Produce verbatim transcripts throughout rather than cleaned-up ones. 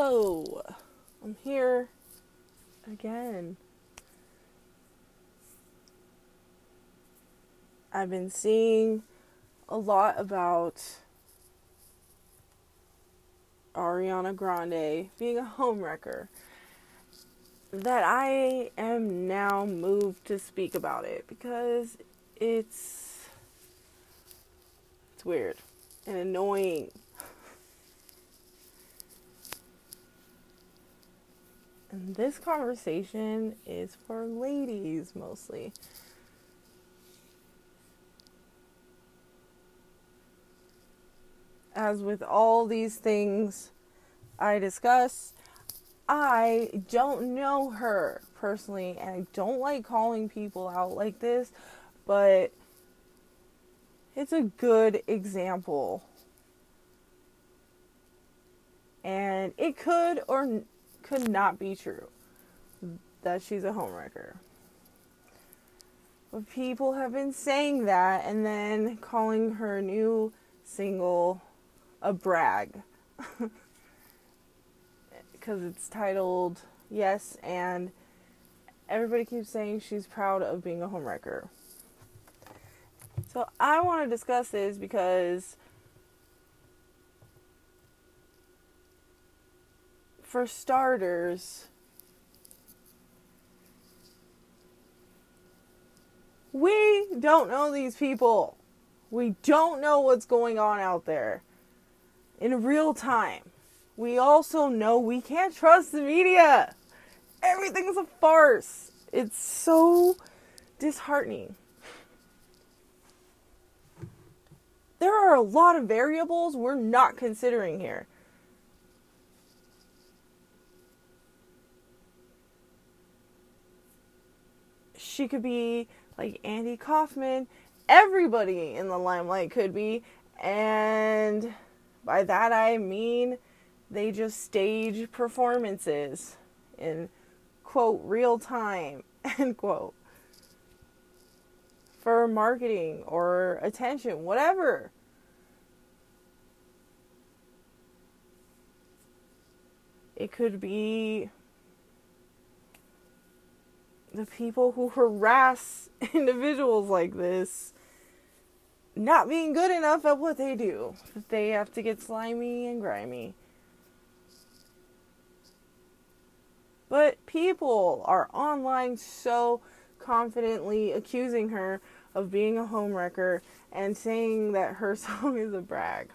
Hello, I'm here again. I've been seeing a lot about Ariana Grande being a homewrecker that I am now moved to speak about it because it's it's weird and annoying. And this conversation is for ladies mostly. As with all these things I discuss, I don't know her personally, and I don't like calling people out like this, but it's a good example. And it could or could not be true that she's a homewrecker. But people have been saying that and then calling her new single a brag. Because it's titled Yes, and everybody keeps saying she's proud of being a homewrecker. So I want to discuss this because for starters, we don't know these people. We don't know what's going on out there in real time. We also know we can't trust the media. Everything's a farce. It's so disheartening. There are a lot of variables we're not considering here. She could be like Andy Kaufman. Everybody in the limelight could be. And by that I mean they just stage performances in, quote, real time, end quote, for marketing or attention, whatever. It could be the people who harass individuals like this not being good enough at what they do. They have to get slimy and grimy. But people are online so confidently accusing her of being a homewrecker and saying that her song is a brag.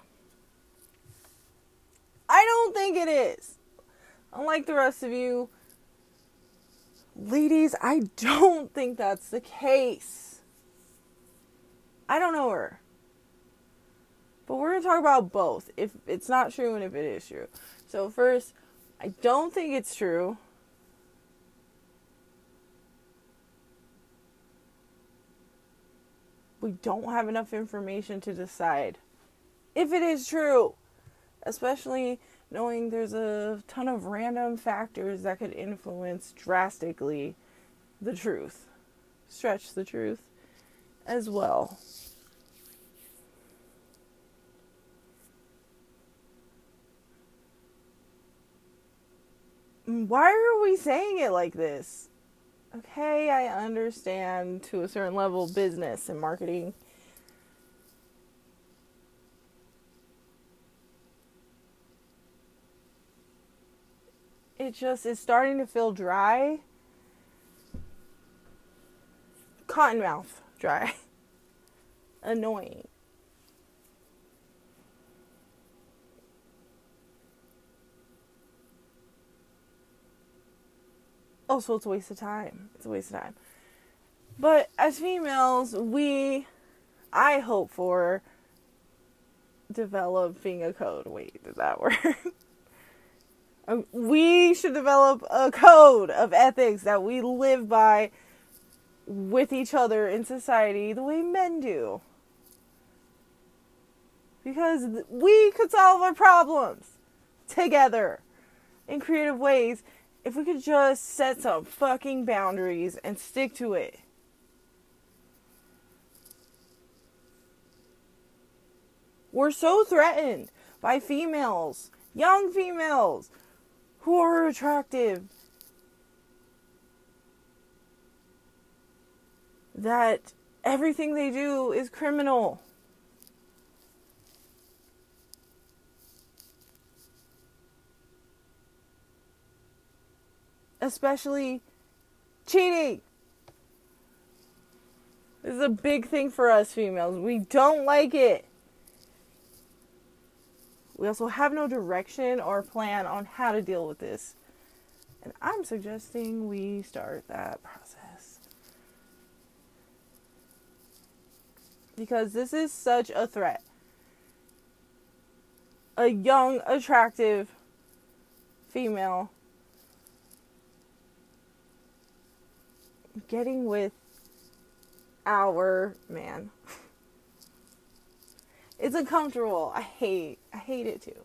I don't think it is. Unlike the rest of you, ladies, I don't think that's the case. I don't know her. But we're going to talk about both. If it's not true and if it is true. So first, I don't think it's true. We don't have enough information to decide if it is true. Especially knowing there's a ton of random factors that could influence drastically the truth. Stretch the truth as well. Why are we saying it like this? Okay, I understand to a certain level business and marketing. It just is starting to feel dry. Cottonmouth dry. Annoying. Also, it's a waste of time. It's a waste of time. But as females, we, I hope for developing a code. Wait, did that work? We should develop a code of ethics that we live by with each other in society the way men do. Because we could solve our problems together in creative ways if we could just set some fucking boundaries and stick to it. We're so threatened by females, young females, who are attractive that everything they do is criminal. Especially cheating. This is a big thing for us females. We don't like it. We also have no direction or plan on how to deal with this. And I'm suggesting we start that process. Because this is such a threat. A young, attractive female getting with our man. It's uncomfortable. I hate, I hate it too.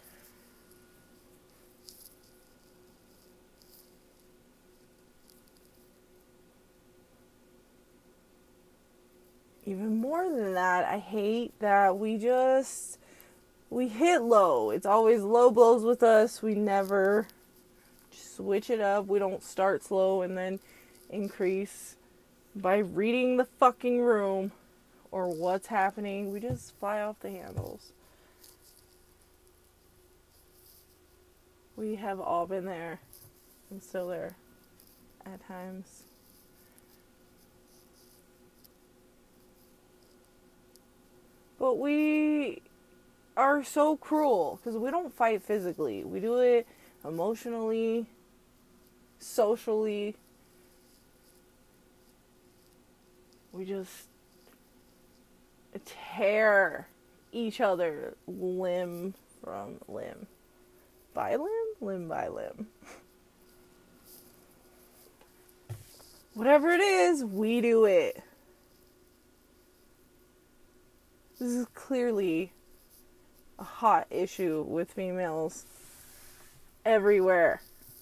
Even more than that, I hate that we just, we hit low. It's always low blows with us. We never switch it up. We don't start slow and then increase by reading the fucking room or what's happening. We just fly off the handles. We have all been there and still there at times. But we are so cruel because we don't fight physically. We do it emotionally, socially. We just tear each other limb from limb. By limb? Limb by limb. Whatever it is, we do it. This is clearly a hot issue with females everywhere.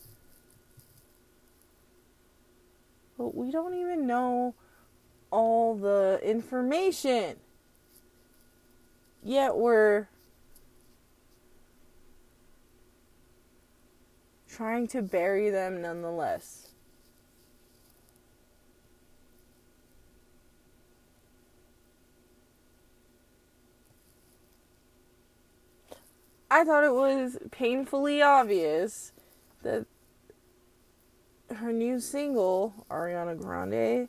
But we don't even know all the information. Yet we're trying to bury them nonetheless. I thought it was painfully obvious that her new single, Ariana Grande,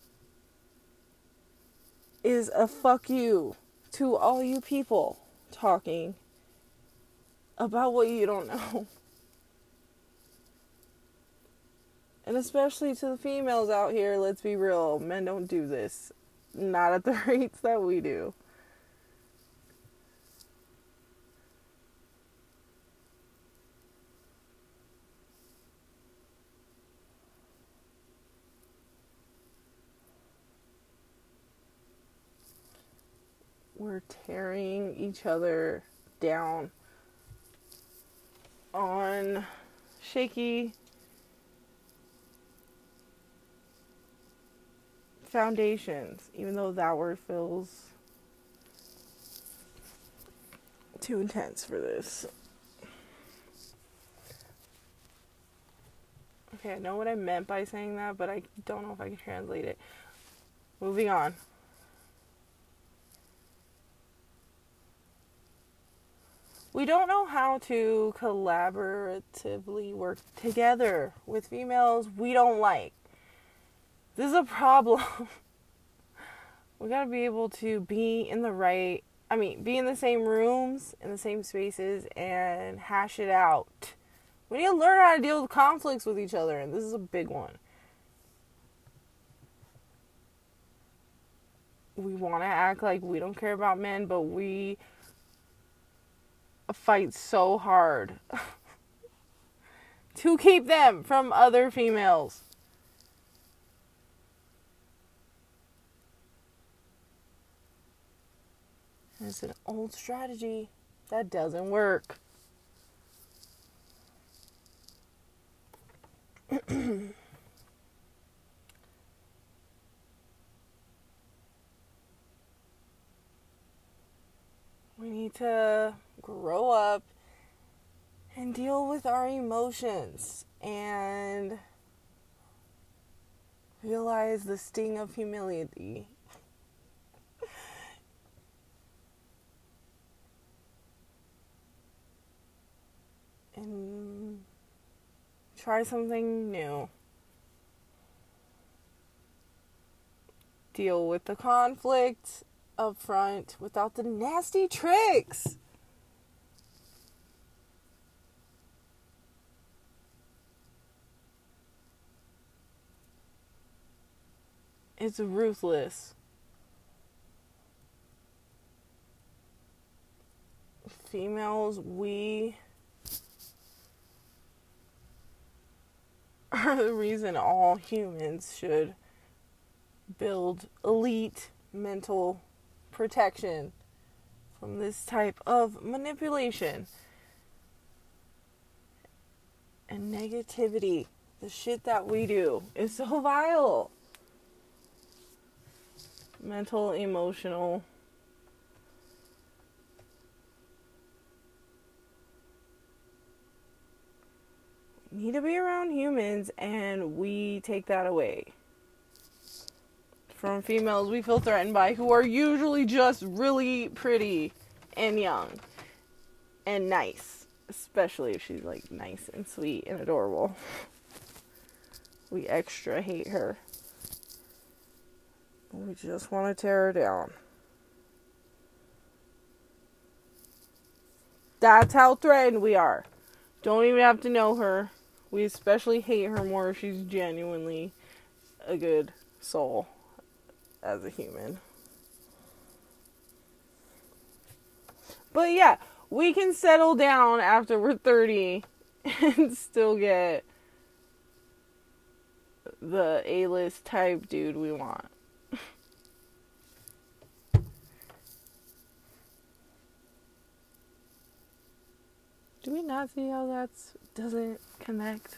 is a fuck you to all you people talking about what you don't know. And especially to the females out here, let's be real, men don't do this. Not at the rates that we do. We're tearing each other down on shaky foundations, even though that word feels too intense for this. Okay, I know what I meant by saying that, but I don't know if I can translate it. Moving on. We don't know how to collaboratively work together with females we don't like. This is a problem. We gotta be able to be in the right, I mean, be in the same rooms, in the same spaces, and hash it out. We need to learn how to deal with conflicts with each other, and this is a big one. We want to act like we don't care about men, but we fight so hard to keep them from other females. It's an old strategy that doesn't work. We need to grow up and deal with our emotions and realize the sting of humility. And try something new. Deal with the conflict up front without the nasty tricks. It's ruthless. Females, we are the reason all humans should build elite mental protection from this type of manipulation and negativity. The shit that we do is so vile. Mental, emotional. We need to be around humans, and we take that away from females we feel threatened by, who are usually just really pretty and young and nice, especially if she's like nice and sweet and adorable. We extra hate her. We just want to tear her down. That's how threatened we are. Don't even have to know her. We especially hate her more if she's genuinely a good soul as a human. But yeah, we can settle down after we're thirty and still get the A-list type dude we want. Do we not see how that doesn't connect?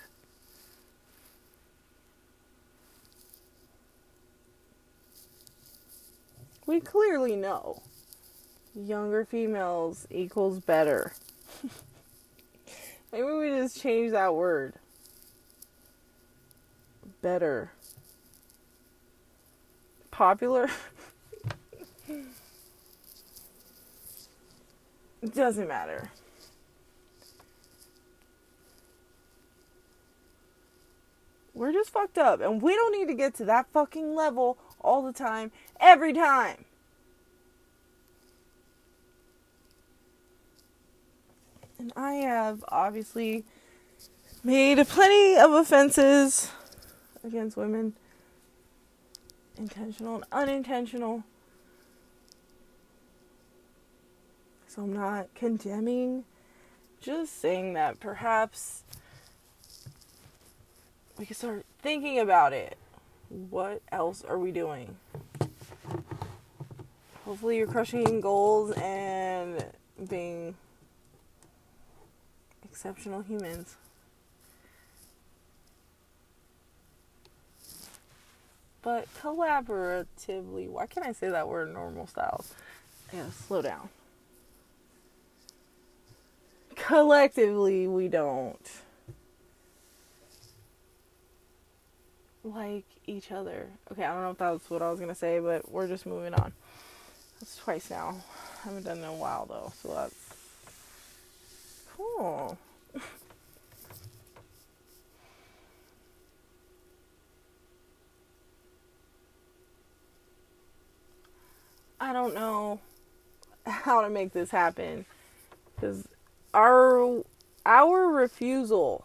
We clearly know younger females equals better. Maybe we just change that word. Better. Popular? It doesn't matter. We're just fucked up, and we don't need to get to that fucking level all the time, every time. And I have obviously made plenty of offenses against women, intentional and unintentional. So I'm not condemning, just saying that perhaps we can start thinking about it. What else are we doing? Hopefully you're crushing goals and being exceptional humans. But collaboratively, why can't I say that word in normal styles? Yeah, slow down. Collectively, we don't like each other. Okay, I don't know if that's what I was gonna say, but we're just moving on. That's twice now. I haven't done it in a while though, so that's cool. I don't know how to make this happen, because our our refusal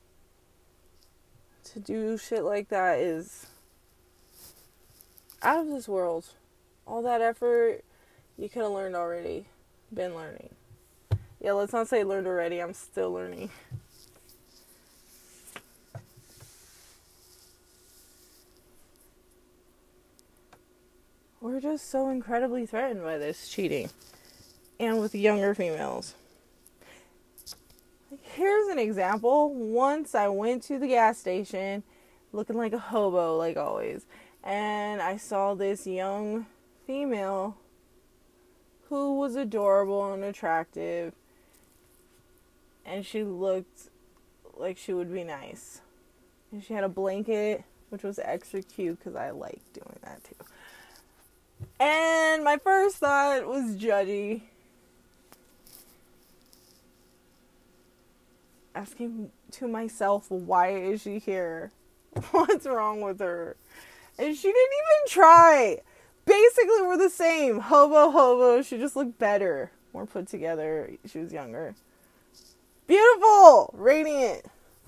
to do shit like that is out of this world. All that effort you could have learned already. Been learning. Yeah, let's not say learned already. I'm still learning. We're just so incredibly threatened by this cheating. And with younger females. Here's an example. Once I went to the gas station looking like a hobo, like always. And I saw this young female who was adorable and attractive. and she looked like she would be nice. And she had a blanket, which was extra cute because I like doing that too. And my first thought was judgy. Asking to myself, why is she here? What's wrong with her? And she didn't even try. Basically, we're the same. Hobo, hobo. She just looked better. More put together. She was younger. Beautiful! Radiant.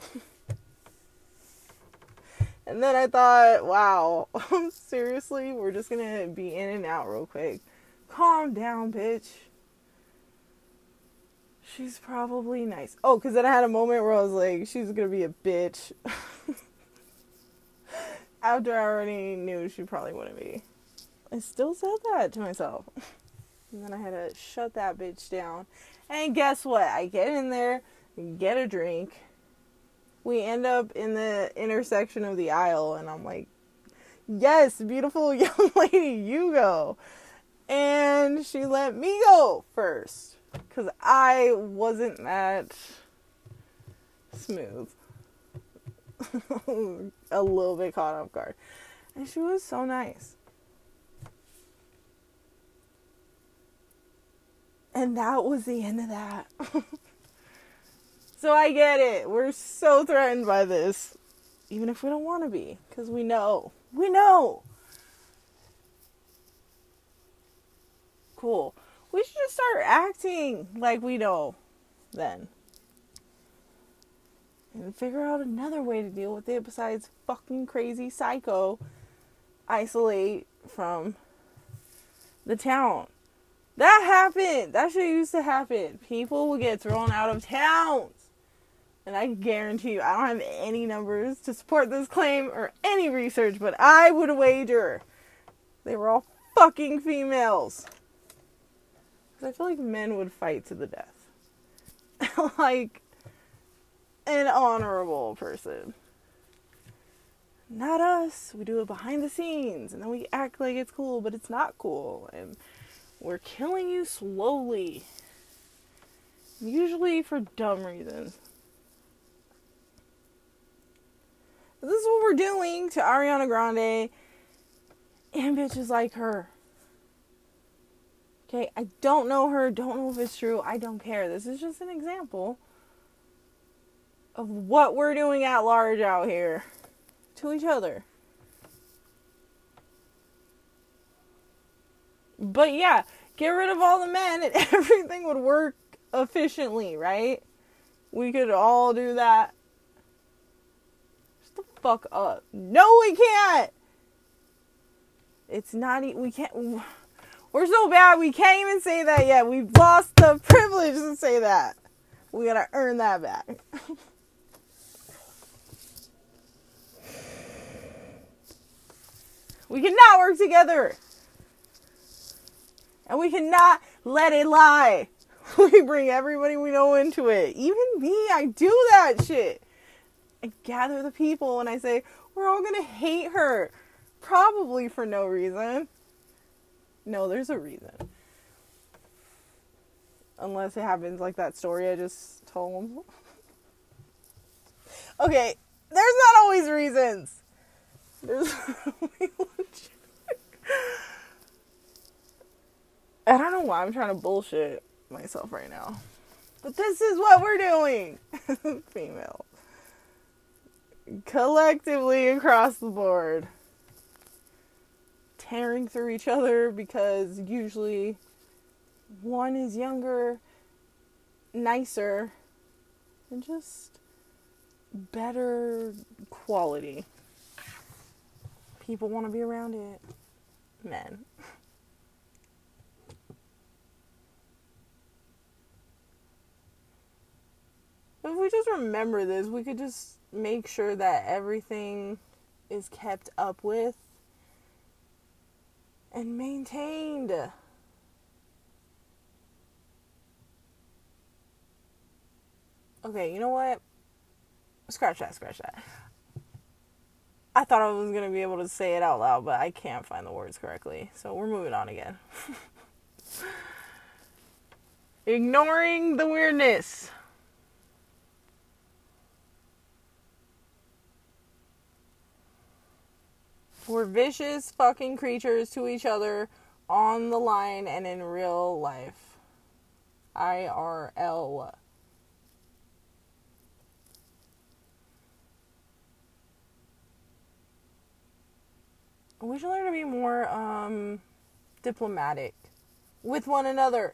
And then I thought, wow, seriously? We're just gonna be in and out real quick. Calm down, bitch. She's probably nice. Oh, because then I had a moment where I was like, she's gonna be a bitch. After I already knew she probably wouldn't be. I still said that to myself. And then I had to shut that bitch down. And guess what? I get in there, get a drink. We end up in the intersection of the aisle, and I'm like, yes, beautiful young lady, you go. And she let me go first, because I wasn't that smooth. A little bit caught off guard. And she was so nice. And that was the end of that. So I get it. We're so threatened by this. Even if we don't want to be. Because we know. We know. Cool. We should just start acting like we know then. And figure out another way to deal with it besides fucking crazy psycho isolate from the town. That happened. That shit used to happen. People would get thrown out of towns. And I guarantee you, I don't have any numbers to support this claim or any research, but I would wager they were all fucking females. Because I feel like men would fight to the death. Like an honorable person. Not us. We do it behind the scenes, and then we act like it's cool, but it's not cool. And we're killing you slowly. Usually for dumb reasons. This is what we're doing to Ariana Grande and bitches like her. Okay, I don't know her, don't know if it's true, I don't care. This is just an example of what we're doing at large out here to each other. But yeah, get rid of all the men and everything would work efficiently, right? We could all do that. Shut the fuck up. No, we can't! It's not, e- we can't, we're so bad we can't even say that yet. We've lost the privilege to say that. We gotta earn that back. We cannot work together. And we cannot let it lie. We bring everybody we know into it. Even me, I do that shit. I gather the people and I say, we're all gonna hate her. Probably for no reason. No, there's a reason. Unless it happens like that story I just told. Okay, there's not always reasons. There's I don't know why I'm trying to bullshit myself right now. But this is what we're doing. Female. Collectively across the board. Tearing through each other because usually one is younger, nicer, and just better quality. People want to be around it. Men. If we just remember this, we could just make sure that everything is kept up with and maintained. Okay, you know what? Scratch that, scratch that. I thought I was going to be able to say it out loud, but I can't find the words correctly. So we're moving on again. Ignoring the weirdness. We're vicious fucking creatures to each other on the line and in real life. I R L. We should learn to be more um, diplomatic with one another.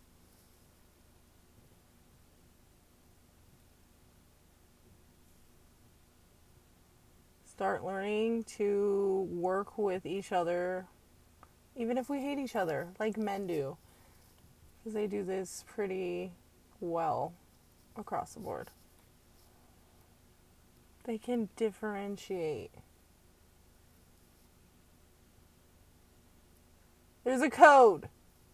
Start learning to work with each other, even if we hate each other, like men do. Because they do this pretty well across the board. They can differentiate. There's a code.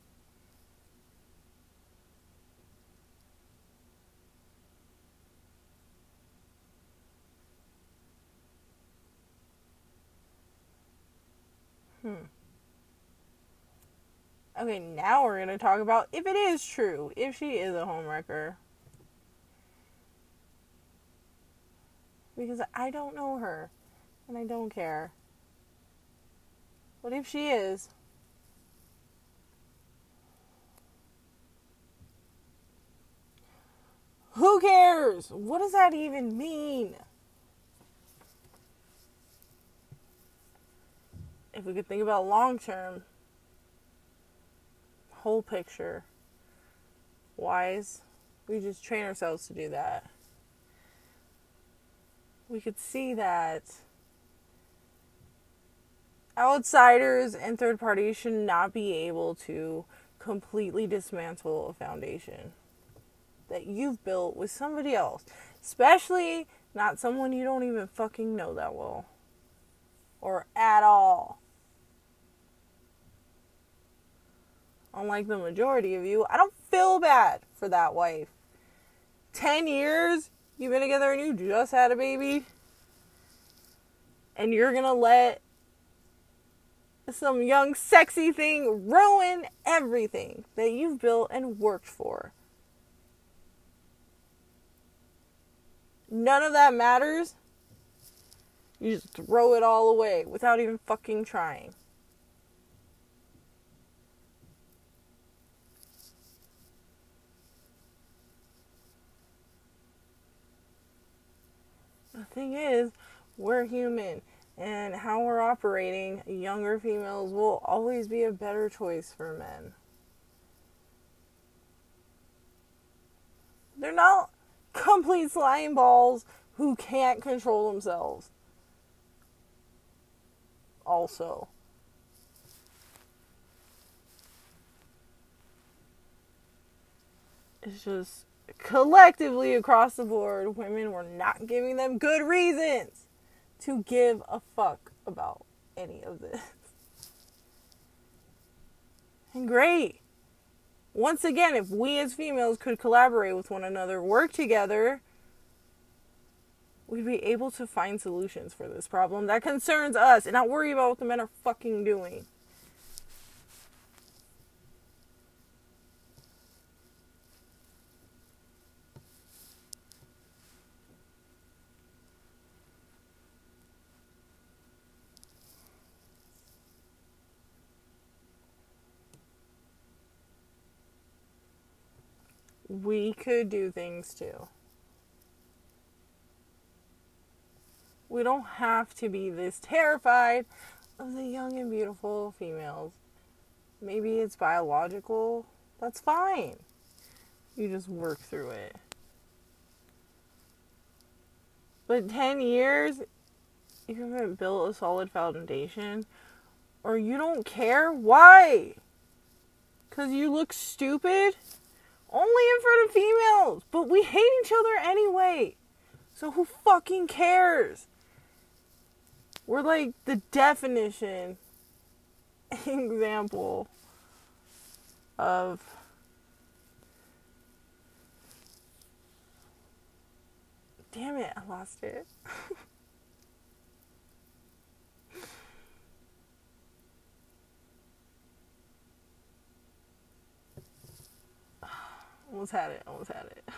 Hmm. Okay, now we're going to talk about if it is true, if she is a homewrecker. Because I don't know her, and I don't care. But if she is, who cares? What does that even mean? If we could think about long term, whole picture wise, we just train ourselves to do that. We could see that outsiders and third parties should not be able to completely dismantle a foundation that you've built with somebody else, especially not someone you don't even fucking know that well or at all. Unlike the majority of you, I don't feel bad for that wife. Ten years you've been together and you just had a baby, and you're gonna let some young sexy thing ruin everything that you've built and worked for. None of that matters. You just throw it all away without even fucking trying. The thing is, we're human, and how we're operating, younger females will always be a better choice for men. They're not complete slime balls who can't control themselves. Also, it's just collectively across the board, women were not giving them good reasons to give a fuck about any of this. And great. Once again, if we as females could collaborate with one another, work together, we'd be able to find solutions for this problem that concerns us and not worry about what the men are fucking doing. We could do things too. We don't have to be this terrified of the young and beautiful females. Maybe it's biological. That's fine. You just work through it. But ten years, you haven't built a solid foundation, or you don't care? Why? Because you look stupid? Only in front of females. But we hate each other anyway. So who fucking cares? We're like the definition example of damn it, I lost it. Almost had it, almost had it.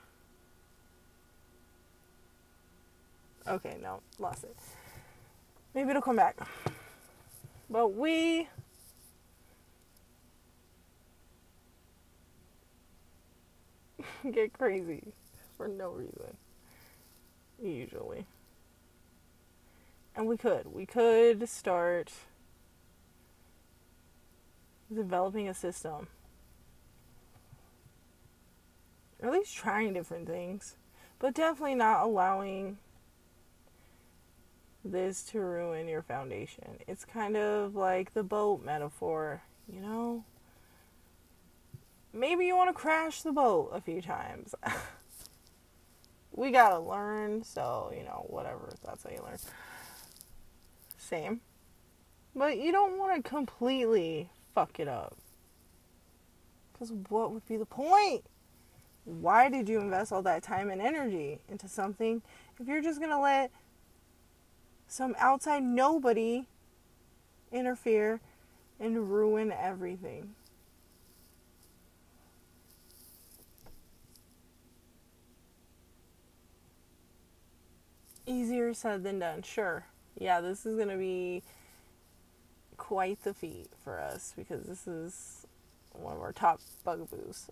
Okay, no, lost it. Maybe it'll come back. But we get crazy for no reason, usually. And we could. We could start developing a system. Or at least trying different things. But definitely not allowing this to ruin your foundation. It's kind of like the boat metaphor, you know? Maybe you want to crash the boat a few times. We gotta learn, so, you know, whatever. That's how you learn. Same. But you don't want to completely fuck it up. Because what would be the point? Why did you invest all that time and energy into something if you're just going to let some outside nobody interfere and ruin everything? Easier said than done, sure. Yeah, this is going to be quite the feat for us because this is one of our top bugaboos.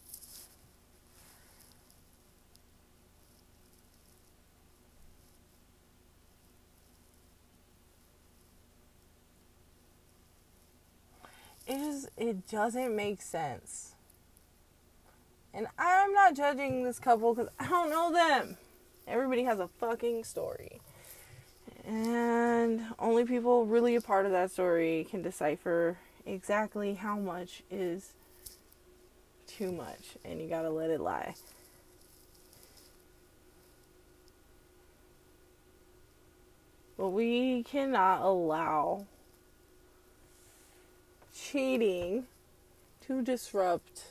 It just, it doesn't make sense. And I'm not judging this couple because I don't know them. Everybody has a fucking story. And only people really a part of that story can decipher exactly how much is too much. And you gotta let it lie. But we cannot allow cheating to disrupt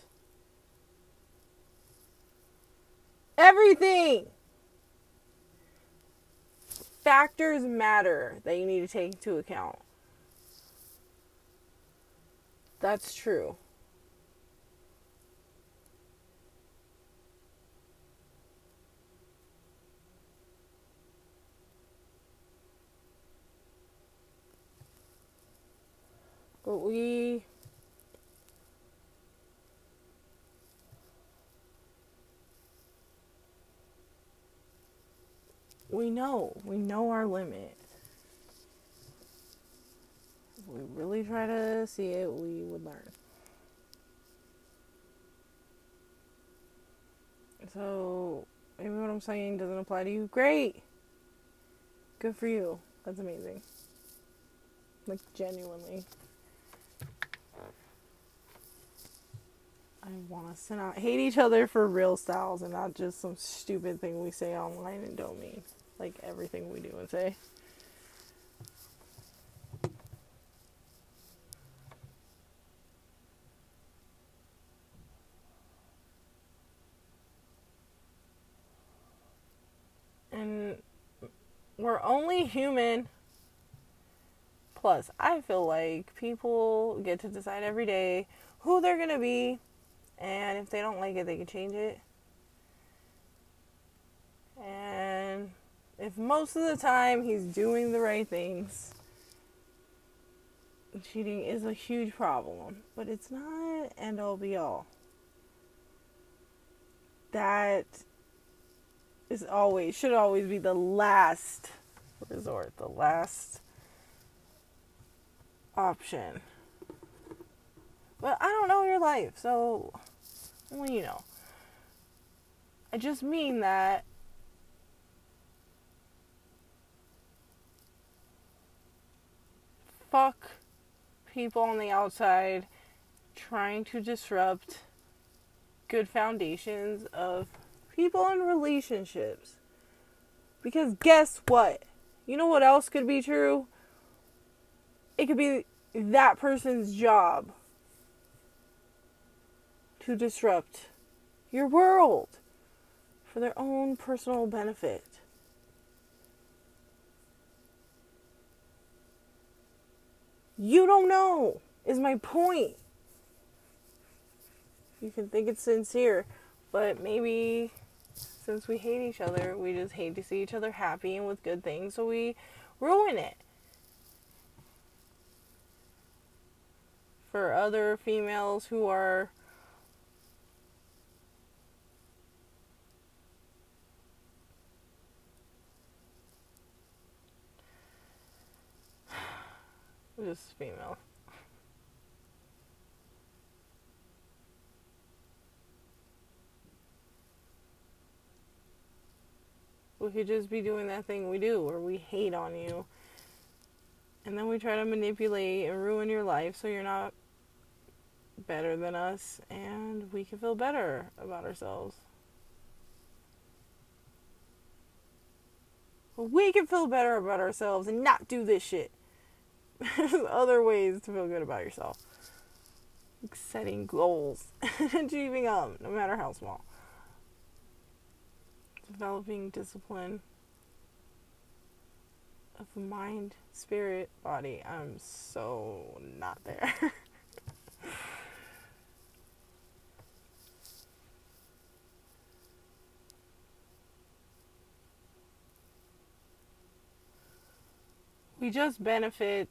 everything. Factors matter that you need to take into account. That's true. But we we know, we know our limit. If we really try to see it, we would learn. So, maybe what I'm saying doesn't apply to you. Great! Good for you. That's amazing. Like, genuinely. I want us to not hate each other for real styles and not just some stupid thing we say online and don't mean. Like everything we do and say. And we're only human. Plus, I feel like people get to decide every day who they're going to be. And if they don't like it, they can change it. And if most of the time he's doing the right things, cheating is a huge problem. But it's not end all be all. That is always, should always be the last resort, the last option. But I don't know your life, so only you know. I just mean that fuck people on the outside trying to disrupt good foundations of people in relationships. Because guess what? You know what else could be true? It could be that person's job to disrupt your world for their own personal benefit. You don't know, is my point. You can think it's sincere, but maybe since we hate each other, we just hate to see each other happy and with good things, so we ruin it. for other females who are just female. We could just be doing that thing we do where we hate on you. And then we try to manipulate and ruin your life so you're not better than us. And we can feel better about ourselves. We can feel better about ourselves and not do this shit. There's other ways to feel good about yourself. Like setting goals. Achieving them, no matter how small. Developing discipline of the mind, spirit, body. I'm so not there. We just benefit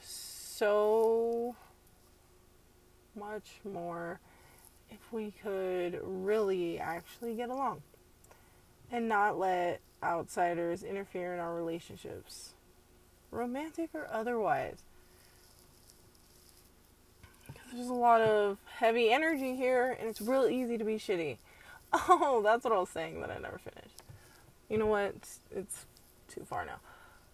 so much more if we could really actually get along. And not let outsiders interfere in our relationships. Romantic or otherwise. Because there's a lot of heavy energy here, and it's real easy to be shitty. Oh, that's what I was saying that I never finished. You know what? It's, it's too far now.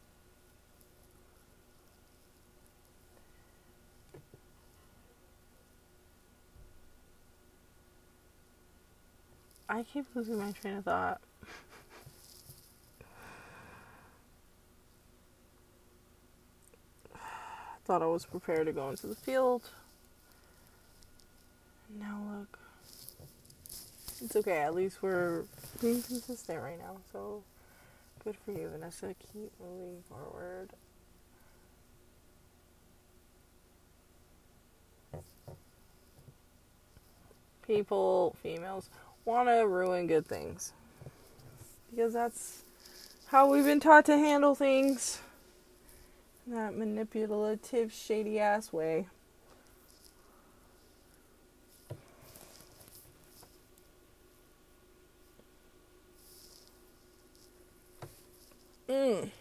I keep losing my train of thought. Thought I was prepared to go into the field. Now look. It's okay, at least we're being consistent right now, so good for you, Vanessa. Keep moving forward. People, females, want to ruin good things. Because that's how we've been taught to handle things. That manipulative, shady ass way. Mm.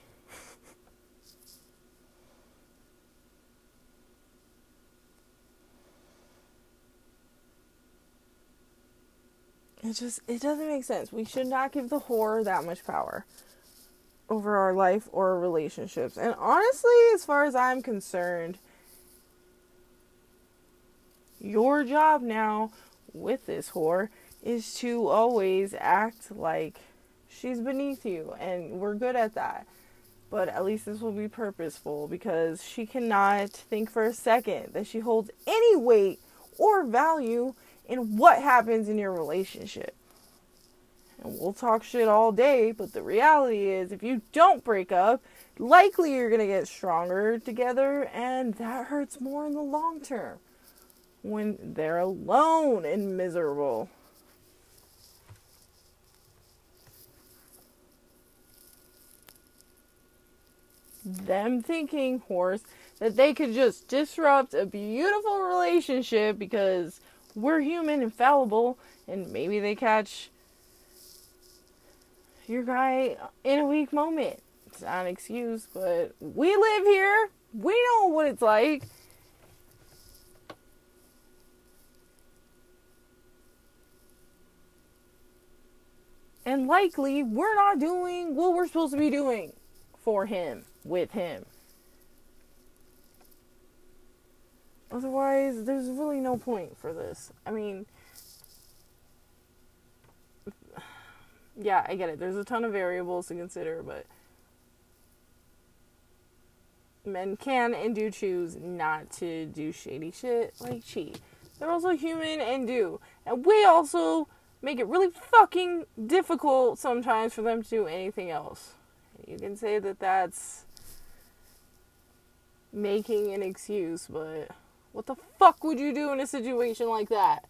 It just, it doesn't make sense. We should not give the whore that much power over our life or relationships. And honestly, as far as I'm concerned, your job now with this whore is to always act like she's beneath you, and we're good at that. But at least this will be purposeful, because she cannot think for a second that she holds any weight or value in what happens in your relationship. And we'll talk shit all day, but the reality is, if you don't break up, likely you're going to get stronger together, and that hurts more in the long term when they're alone and miserable. Them thinking, horse, that they could just disrupt a beautiful relationship because we're human and fallible, and maybe they catch your guy in a weak moment. It's not an excuse, but we live here. We know what it's like. And likely, we're not doing what we're supposed to be doing for him, with him. Otherwise, there's really no point for this. I mean, yeah, I get it. There's a ton of variables to consider, but men can and do choose not to do shady shit like cheat. They're also human and do. And we also make it really fucking difficult sometimes for them to do anything else. You can say that that's making an excuse, but what the fuck would you do in a situation like that?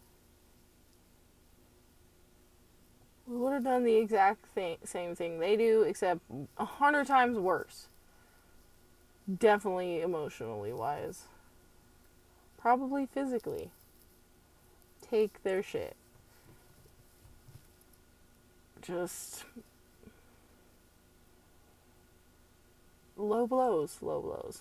We would have done the exact thing, same thing they do, except a hundred times worse. Definitely emotionally wise. Probably physically. Take their shit. Just low blows, low blows.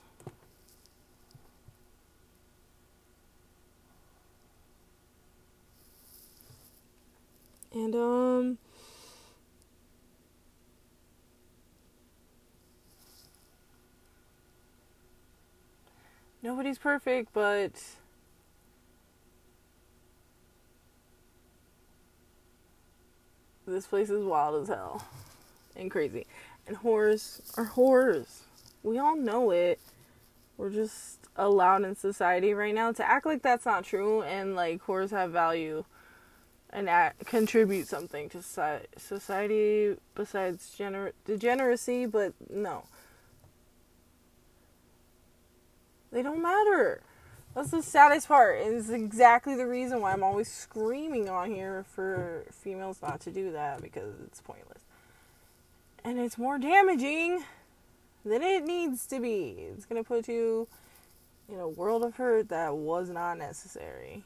And, um, nobody's perfect, but this place is wild as hell and crazy. And whores are whores. We all know it. We're just allowed in society right now to act like that's not true, and like whores have value and act, contribute something to society besides gener- degeneracy, but no. They don't matter. That's the saddest part. And it's exactly the reason why I'm always screaming on here for females not to do that, because it's pointless. And it's more damaging than it needs to be. It's going to put you in a world of hurt that was not necessary.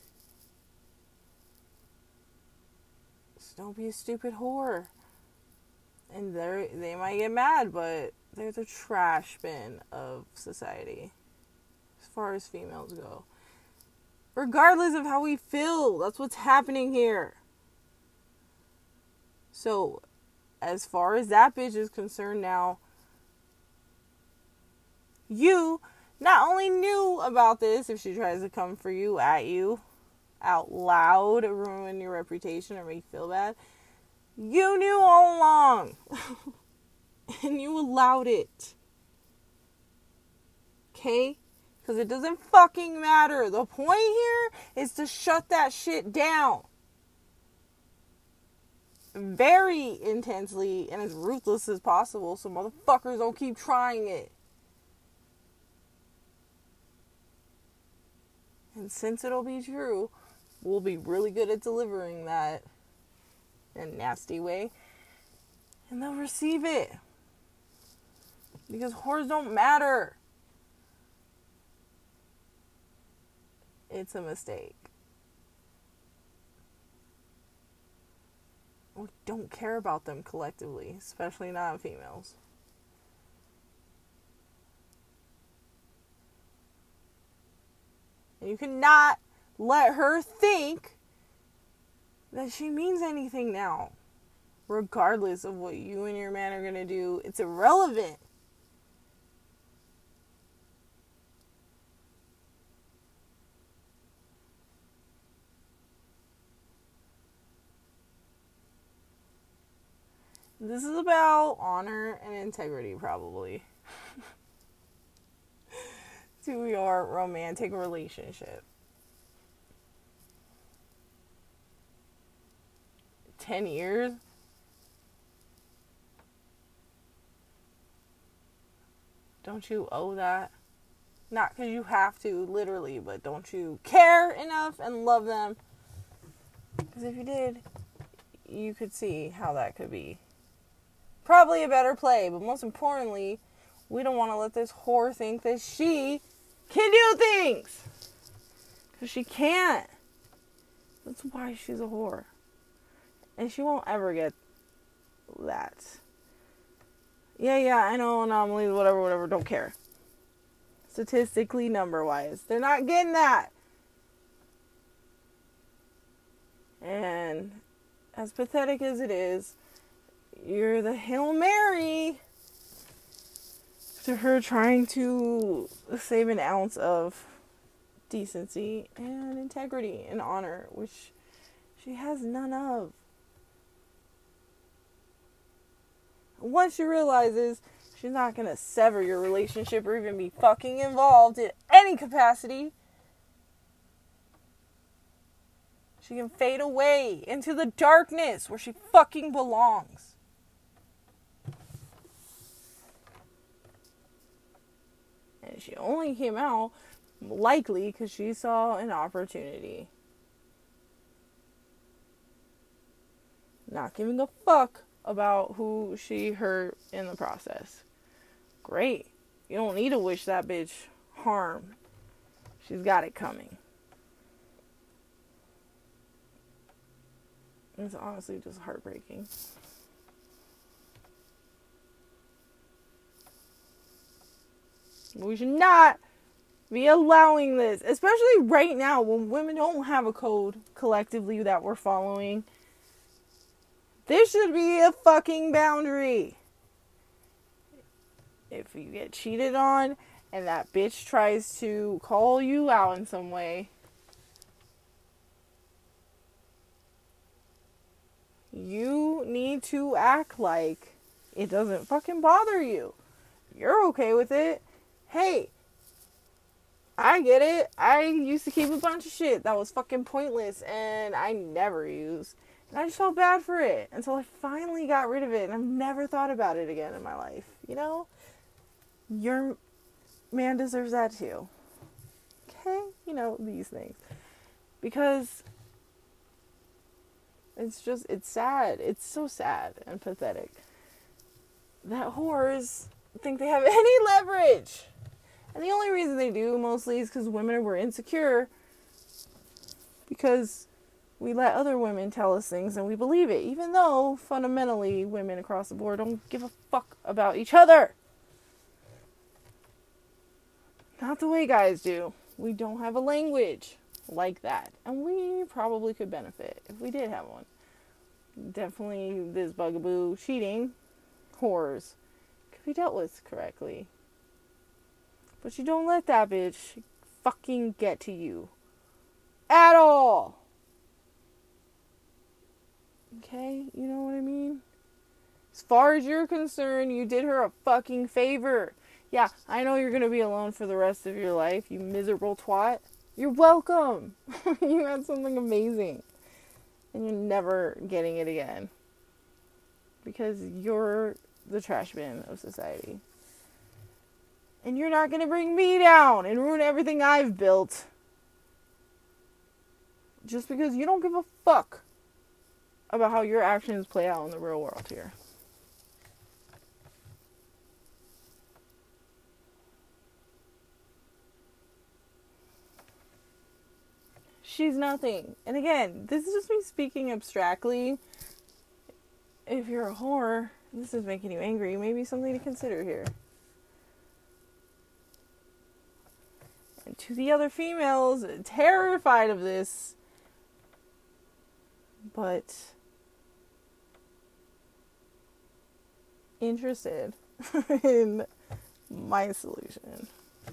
So don't be a stupid whore. And they they might get mad, but they're the trash bin of society as far as females go. Regardless of how we feel, that's what's happening here. So, as far as that bitch is concerned now, you not only knew about this, if she tries to come for you, at you, out loud, ruin your reputation or make you feel bad, you knew all along. And you allowed it. Okay? Because it doesn't fucking matter. The point here is to shut that shit down. Very intensely and as ruthless as possible, so motherfuckers don't keep trying it. And since it'll be true, we'll be really good at delivering that in a nasty way. And they'll receive it. Because whores don't matter. It's a mistake. We don't care about them collectively, especially not females. And you cannot let her think that she means anything now. Regardless of what you and your man are going to do, it's irrelevant. This is about honor and integrity, probably, to your romantic relationship. Ten years? Don't you owe that? Not because you have to, literally, but don't you care enough and love them? Because if you did, you could see how that could be probably a better play, but most importantly, we don't want to let this whore think that she can do things. Because she can't. That's why she's a whore. And she won't ever get that. Yeah, yeah, I know, anomalies, whatever, whatever, don't care. Statistically, number-wise, they're not getting that. And as pathetic as it is, you're the Hail Mary to her trying to save an ounce of decency and integrity and honor, which she has none of. Once she realizes she's not going to sever your relationship or even be fucking involved in any capacity, she can fade away into the darkness where she fucking belongs. And she only came out, likely, because she saw an opportunity. Not giving a fuck about who she hurt in the process. Great. You don't need to wish that bitch harm. She's got it coming. It's honestly just heartbreaking. We should not be allowing this, especially right now when women don't have a code collectively that we're following. This should be a fucking boundary. If you get cheated on and that bitch tries to call you out in some way, you need to act like it doesn't fucking bother you. You're okay with it. Hey, I get it. I used to keep a bunch of shit that was fucking pointless and I never used. And I just felt bad for it until I finally got rid of it and I've never thought about it again in my life. You know? Your man deserves that too. Okay? You know, these things. Because it's just, it's sad. It's so sad and pathetic that whores think they have any leverage. And the only reason they do mostly is because women were insecure. Because we let other women tell us things and we believe it. Even though, fundamentally, women across the board don't give a fuck about each other. Not the way guys do. We don't have a language like that. And we probably could benefit if we did have one. Definitely this bugaboo, cheating, whores, could be dealt with correctly. But you don't let that bitch fucking get to you. At all. Okay? You know what I mean? As far as you're concerned, you did her a fucking favor. Yeah, I know you're going to be alone for the rest of your life, you miserable twat. You're welcome. You had something amazing. And you're never getting it again. Because you're the trash bin of society. And you're not going to bring me down and ruin everything I've built. Just because you don't give a fuck about how your actions play out in the real world here. She's nothing. And again, this is just me speaking abstractly. If you're a whore, this is making you angry, maybe something to consider here. And to the other females, terrified of this, but interested in my solution.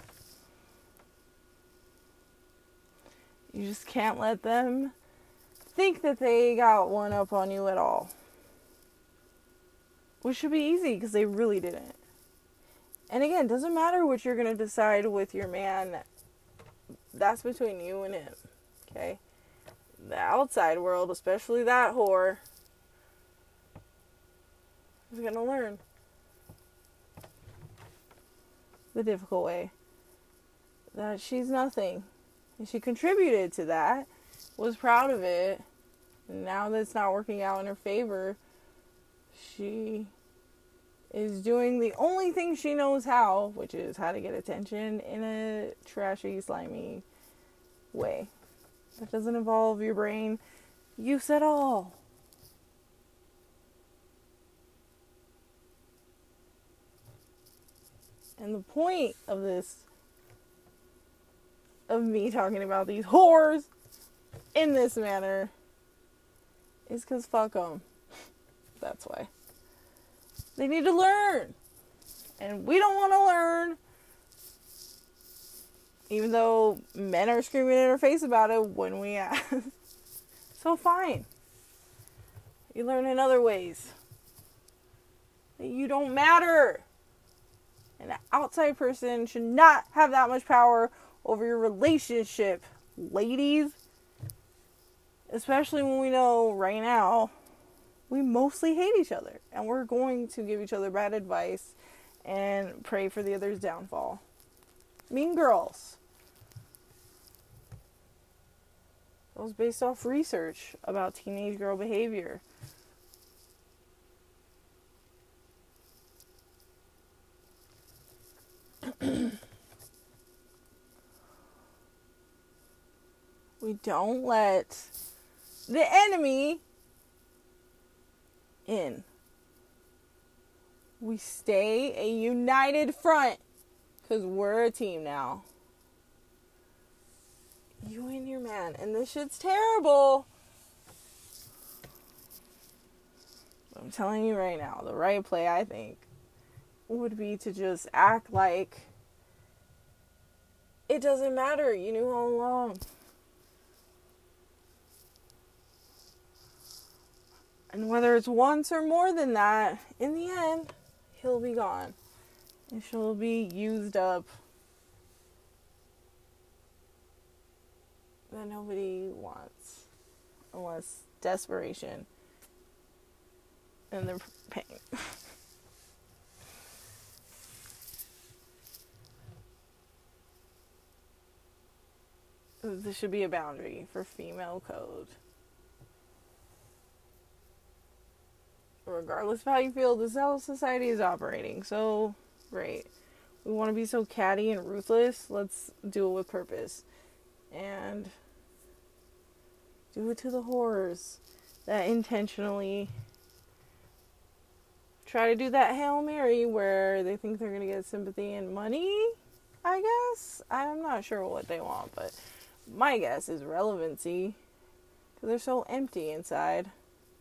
You just can't let them think that they got one up on you at all. Which should be easy because they really didn't. And again, it doesn't matter what you're going to decide with your man. That's between you and him. Okay? The outside world, especially that whore, is going to learn the difficult way. That she's nothing. And she contributed to that, was proud of it, and now that it's not working out in her favor, she is doing the only thing she knows how, which is how to get attention in a trashy, slimy way. That doesn't involve your brain use at all. And the point of this, of me talking about these whores in this manner, is because fuck them. That's why. They need to learn. And we don't want to learn. Even though men are screaming in our face about it when we ask. So fine. You learn in other ways. That you don't matter. And an outside person should not have that much power over your relationship, ladies. Especially when we know right now we mostly hate each other. And we're going to give each other bad advice and pray for the other's downfall. Mean Girls. It was based off research about teenage girl behavior. We don't let the enemy in. We stay a united front because we're a team now. You and your man. And this shit's terrible. But I'm telling you right now, the right play, I think, would be to just act like it doesn't matter. You knew all along. And whether it's once or more than that, in the end, he'll be gone. And she'll be used up. That nobody wants. Unless desperation. And they're paying. This should be a boundary for female code. Regardless of how you feel, this is how society is operating. So, great. We want to be so catty and ruthless. Let's do it with purpose. And do it to the whores that intentionally try to do that Hail Mary where they think they're going to get sympathy and money, I guess. I'm not sure what they want, but my guess is relevancy. Because they're so empty inside.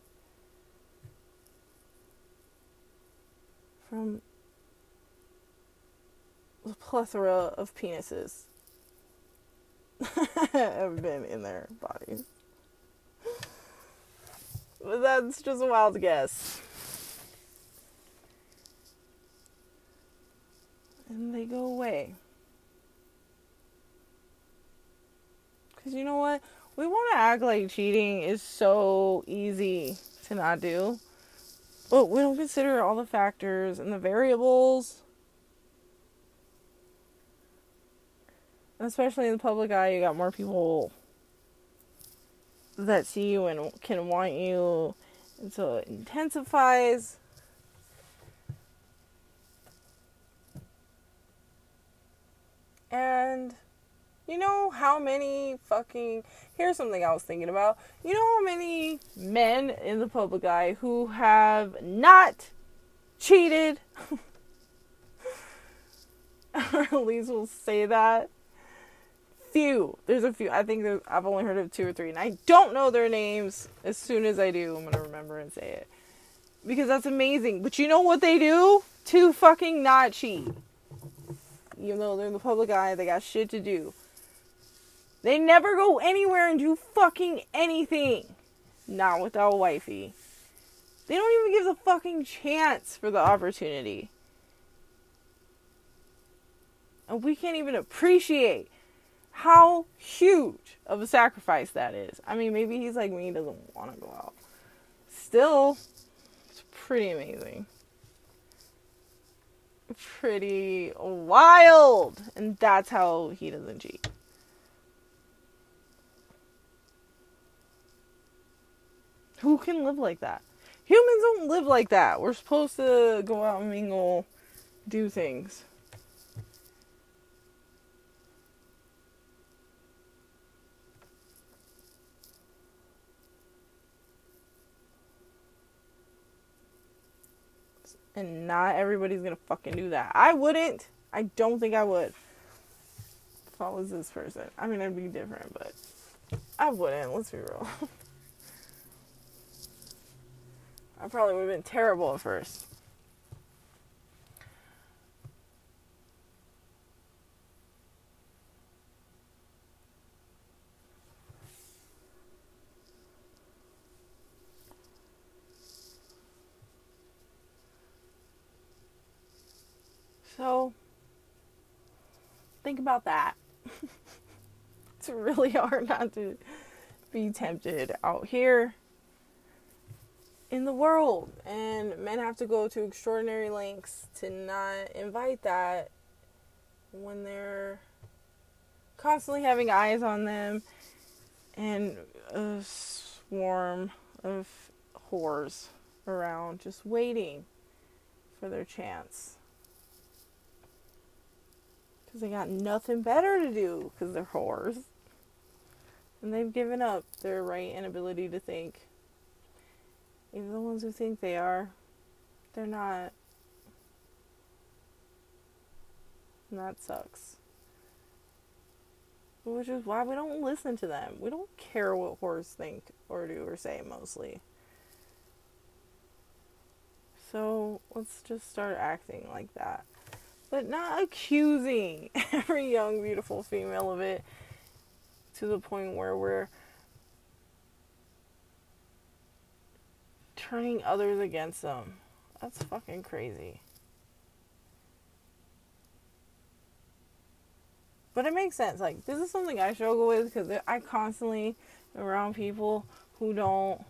From the plethora of penises have been in their bodies. But that's just a wild guess. And they go away. Because you know what? We want to act like cheating is so easy to not do. But we don't consider all the factors and the variables. And especially in the public eye, you got more people that see you and can want you. And so it intensifies. And you know how many fucking... Here's something I was thinking about. You know how many men in the public eye who have not cheated? Or at least will say that. Few. There's a few. I think there's, I've only heard of two or three. And I don't know their names. As soon as I do, I'm going to remember and say it. Because that's amazing. But you know what they do? To fucking not cheat. Even though they're in the public eye, they got shit to do. They never go anywhere and do fucking anything. Not without wifey. They don't even give the fucking chance for the opportunity. And we can't even appreciate how huge of a sacrifice that is. I mean, maybe he's like me, he doesn't want to go out. Still, it's pretty amazing. Pretty wild. And that's how he doesn't cheat. Who can live like that? Humans don't live like that. We're supposed to go out and mingle, do things. And not everybody's gonna fucking do that. I wouldn't. I don't think I would. If I was this person. I mean, I'd be different, but I wouldn't. Let's be real. I probably would have been terrible at first. So, think about that. It's really hard not to be tempted out here in the world, and men have to go to extraordinary lengths to not invite that when they're constantly having eyes on them and a swarm of whores around just waiting for their chance because they got nothing better to do because they're whores. And they've given up their right and ability to think. Even the ones who think they are, they're not. And that sucks. Which is why we don't listen to them. We don't care what whores think or do or say, mostly. So let's just start acting like that. But not accusing every young, beautiful female of it to the point where we're turning others against them. That's fucking crazy. But it makes sense. Like, this is something I struggle with because I constantly am around people who don't,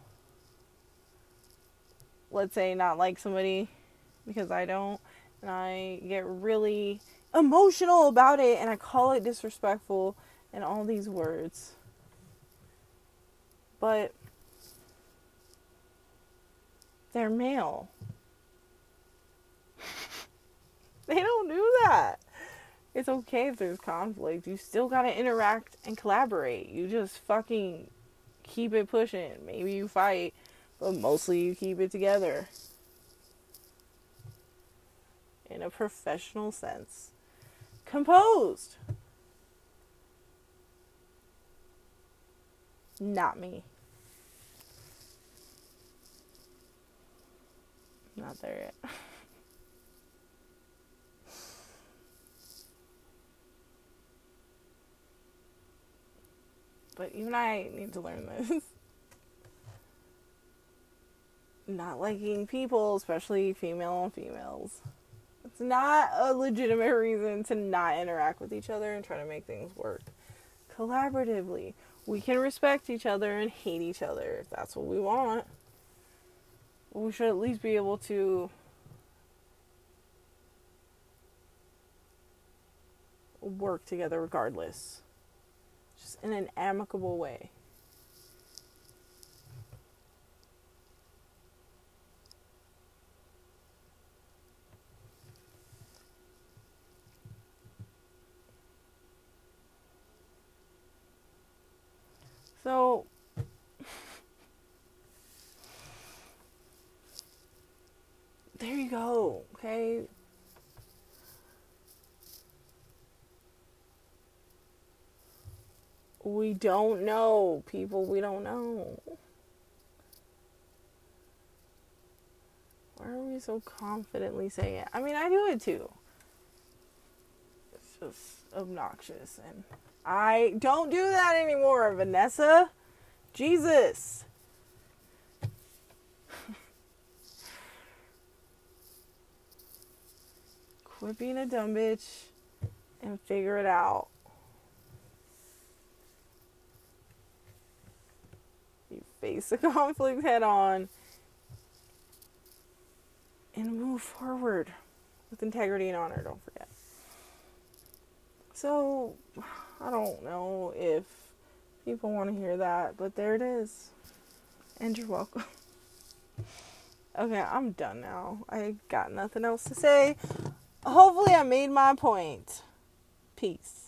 let's say, not like somebody because I don't. And I get really emotional about it and I call it disrespectful and all these words. But they're male. They don't do that. It's okay if there's conflict. You still gotta interact and collaborate. You just fucking keep it pushing. Maybe you fight, but mostly you keep it together. In a professional sense. Composed. Not me. Not there yet. But even I need to learn this. Not liking people, especially female on females. It's not a legitimate reason to not interact with each other and try to make things work. Collaboratively. We can respect each other and hate each other if that's what we want. But we should at least be able to work together regardless. Just in an amicable way. So, there you go, okay? We don't know, people, we don't know. Why are we so confidently saying it? I mean, I do it too. It's just obnoxious, and I don't do that anymore, Vanessa. Jesus. Quit being a dumb bitch and figure it out. You face the conflict head on and move forward with integrity and honor, don't forget. So, I don't know if people want to hear that, but there it is. And you're welcome. Okay, I'm done now. I got nothing else to say. Hopefully I made my point. Peace.